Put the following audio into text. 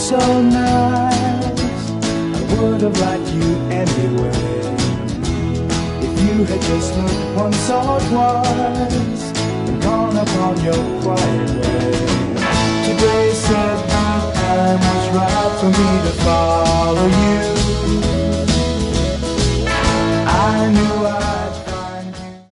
so nice. I would have liked you anyway. If you had just looked once or twice and gone upon your quiet way. Today said the time was right for me to follow you.